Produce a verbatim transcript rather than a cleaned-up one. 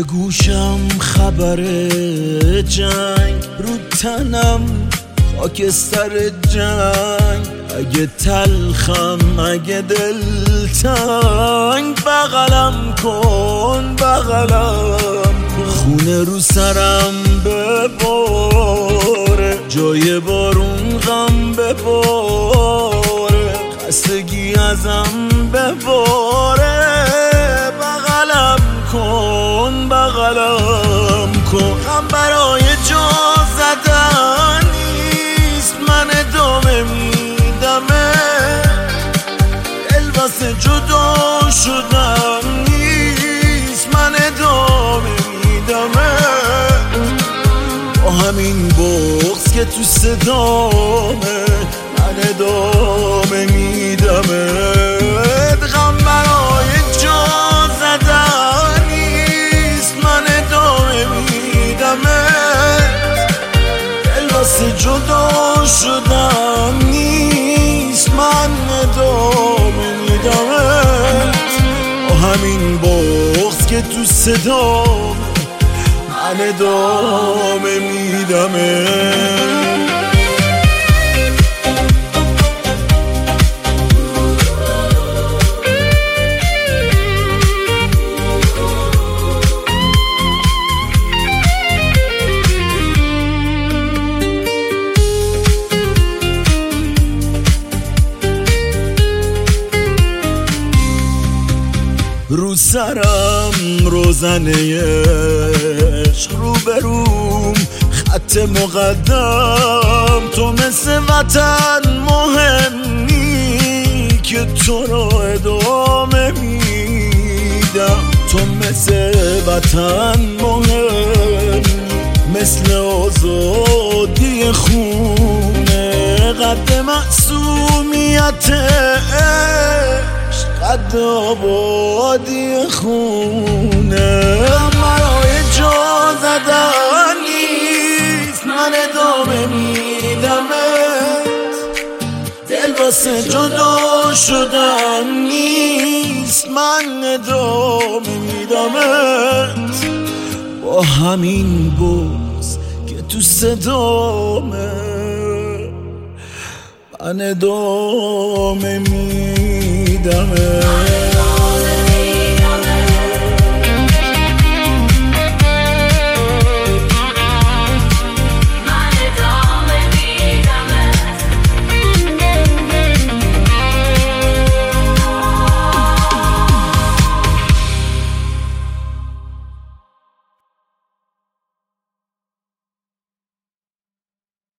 توی گوشم خبر جنگ، رو تنم خاکستر جنگ. اگه تلخم اگه دلتنگ، بغلم کن بغلم کن. خونه رو سرم بباره، جای بارون غم بباره، خستگی ازم بباره. بغلم کن بغلم کن. غم برای جا زدن نیست، من ادامه میدمه. دل واسه جدا شدن نیست، من ادامه میدمه. با همین بغض که تو صدامه، من ادامه میدمه. غم برای جا زدن نیست، من ادامه میدمه. دل واسه جدا شدن نیست، من ادامه میدمه. با همین بغض که تو صدامه، من ادامه میدمه. رو سرم روزنه عشق، رو بروم خط مقدم. تو مثل وطن مهمی که تو رو ادامه میدم. تو مثل وطن مهم، مثل آزادی خونه. قد معصومیت قد آبادی خونه. برای جا زدن نیست، من ادامه میدمت. دل واسه جدا شدن نیست، من ادامه میدمت. با همین بغض که تو صدامه، من ادامه میدمه.